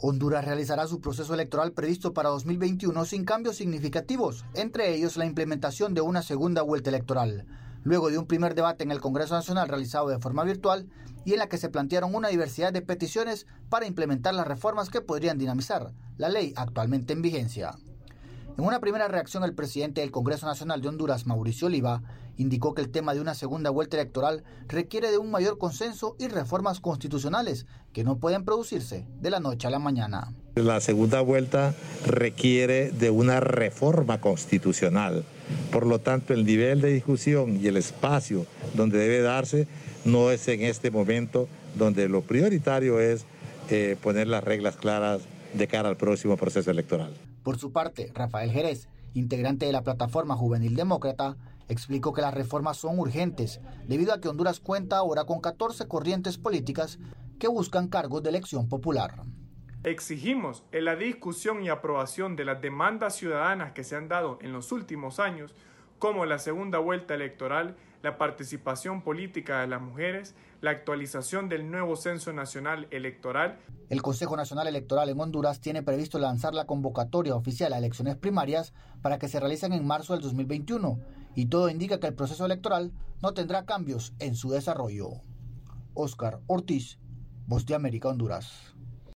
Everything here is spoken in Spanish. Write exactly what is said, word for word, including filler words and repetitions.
Honduras realizará su proceso electoral previsto para dos mil veintiuno sin cambios significativos, entre ellos la implementación de una segunda vuelta electoral, luego de un primer debate en el Congreso Nacional realizado de forma virtual y en la que se plantearon una diversidad de peticiones para implementar las reformas que podrían dinamizar la ley actualmente en vigencia. En una primera reacción, el presidente del Congreso Nacional de Honduras, Mauricio Oliva, indicó que el tema de una segunda vuelta electoral requiere de un mayor consenso y reformas constitucionales que no pueden producirse de la noche a la mañana. La segunda vuelta requiere de una reforma constitucional. Por lo tanto, el nivel de discusión y el espacio donde debe darse no es en este momento, donde lo prioritario es eh, poner las reglas claras de cara al próximo proceso electoral. Por su parte, Rafael Jerez, integrante de la Plataforma Juvenil Demócrata, explicó que las reformas son urgentes debido a que Honduras cuenta ahora con catorce corrientes políticas que buscan cargos de elección popular. Exigimos en la discusión y aprobación de las demandas ciudadanas que se han dado en los últimos años, como la segunda vuelta electoral, la participación política de las mujeres, la actualización del nuevo Censo Nacional Electoral. El Consejo Nacional Electoral en Honduras tiene previsto lanzar la convocatoria oficial a elecciones primarias para que se realicen en marzo del dos mil veintiuno, y todo indica que el proceso electoral no tendrá cambios en su desarrollo. Óscar Ortiz, Voz de América, Honduras.